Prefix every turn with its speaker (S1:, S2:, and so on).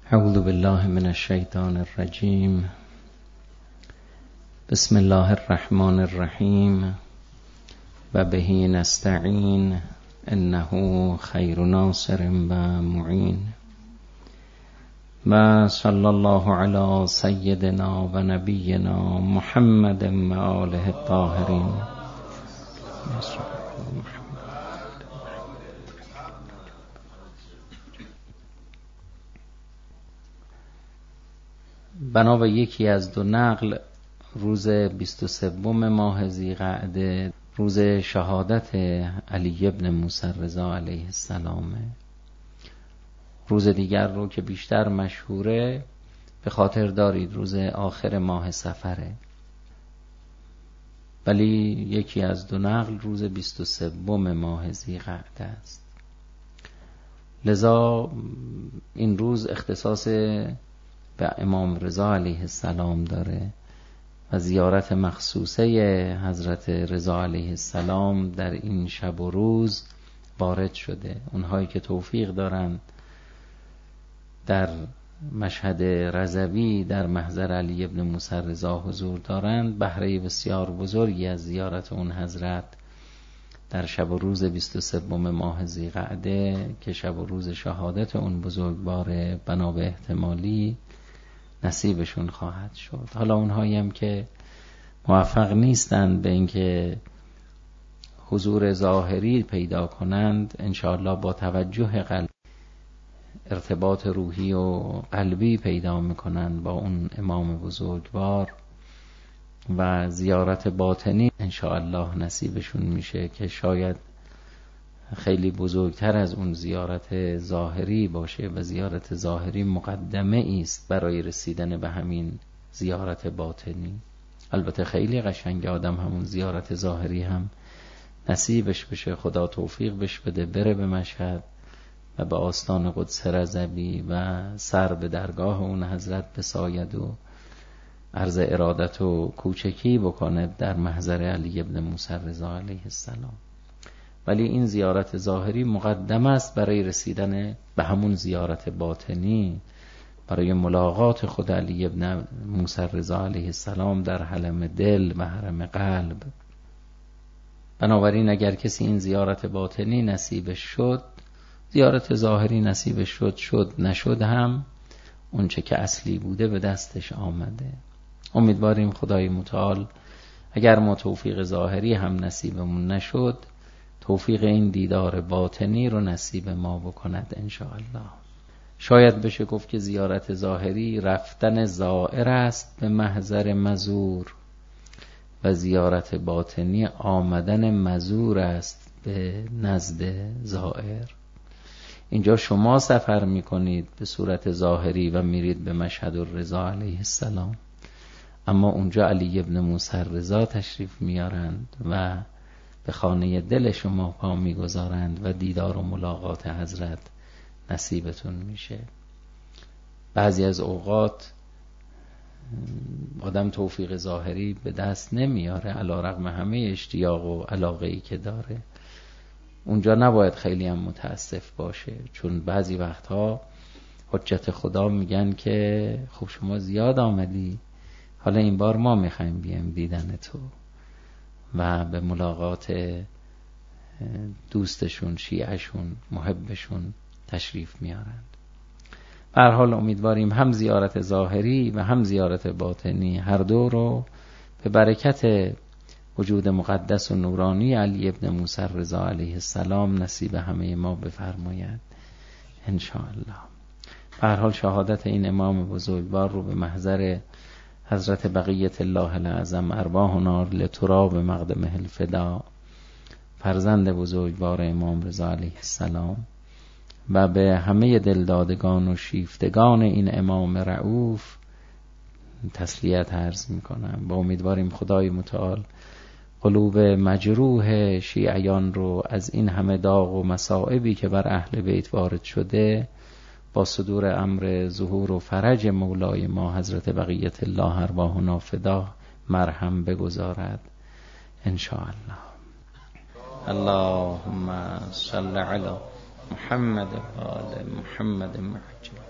S1: اعوذ بالله من الشیطان الرجیم. بسم الله الرحمن الرحیم و به نستعین انه خیر ناصر و معین. و صلی الله علی سیدنا و نبینا محمد و آله الطاهرین. بنا به یکی از دو نقل، روز 23 ماه ذی‌قعده روز شهادت علی ابن موسی رضا علیه السلامه. روز دیگر رو که بیشتر مشهوره به خاطر دارید، روز آخر ماه صفره، ولی یکی از دو نقل روز 23 ماه ذی‌قعده است. لذا این روز اختصاص به امام رضا علیه السلام داره و زیارت مخصوصه حضرت رضا علیه السلام در این شب و روز وارد شده. اونهایی که توفیق دارند در مشهد رضوی در محضر علی ابن موسی رضا حضور دارند، بهره بسیار بزرگی از زیارت اون حضرت در شب و روز 23 ماه ذی‌قعده که شب و روز شهادت اون بزرگوار بنا به احتمالی نصیبشون خواهد شد. حالا اونهایی هم که موفق نیستند به اینکه حضور ظاهری پیدا کنند، انشاءالله با توجه قلب ارتباط روحی و قلبی پیدا میکنند با اون امام بزرگوار و زیارت باطنی انشاءالله نصیبشون میشه که شاید خیلی بزرگتر از اون زیارت ظاهری باشه و زیارت ظاهری مقدمه است برای رسیدن به همین زیارت باطنی. البته خیلی قشنگ آدم همون زیارت ظاهری هم نصیبش بشه، خدا توفیق بش بده بره به مشهد و به آستان قدس رضوی و سر به درگاه اون حضرت بساید و عرض ارادت و کوچکی بکنه در محضر علی ابن موسی رضا علیه السلام. ولی این زیارت ظاهری مقدم است برای رسیدن به همون زیارت باطنی، برای ملاقات خود علی ابن موسی رضا علیه السلام در حرم دل و حرم قلب. بنابراین اگر کسی این زیارت باطنی نصیبش شد، زیارت ظاهری نصیبش شد نشد هم اون چه که اصلی بوده به دستش آمده. امیدواریم خدای متعال اگر ما توفیق ظاهری هم نصیبمون نشد، توفیق این دیدار باطنی رو نصیب ما بکند انشاءالله. شاید بشه گفت که زیارت ظاهری رفتن زائر است به محضر مزور و زیارت باطنی آمدن مزور است به نزد زائر. اینجا شما سفر میکنید به صورت ظاهری و میرید به مشهد الرضا علیه السلام، اما اونجا علی ابن موسی رضا تشریف میارند و به خانه دل شما پا میگذارند و دیدار و ملاقات حضرت نصیبتون میشه. بعضی از اوقات آدم توفیق ظاهری به دست نمیاره علی رغم همه اشتیاق و علاقه‌ای که داره. اونجا نباید خیلی هم متاسف باشه، چون بعضی وقتها حجت خدا میگن که خب شما زیاد آمدی، حالا این بار ما میخوایم بیایم دیدن تو و به ملاقات دوستشون، شیعشون، محبشون تشریف میارند. به هر حال امیدواریم هم زیارت ظاهری و هم زیارت باطنی هر دو رو به برکت وجود مقدس و نورانی علی ابن موسی رضا علیه السلام نصیب همه ما بفرماید انشاءالله. به هر حال شهادت این امام بزرگوار رو به محضر حضرت بقیت الله الاعظم ارواحنا لتراب مقدمه الفدا، فرزند بزرگوار امام رضا علیه السلام، و به همه دلدادگان و شیفتگان این امام رؤوف تسلیت عرض میکنم. با امیدواریم خدای متعال قلوب مجروح شیعیان رو از این همه داغ و مصائبی که بر اهل بیت وارد شده با صدور امر ظهور و فرج مولای ما حضرت بقیت الله ارواحنا فدا مرهم بگذارد انشاءالله. اللهم صل علی محمد و آل محمد معجل.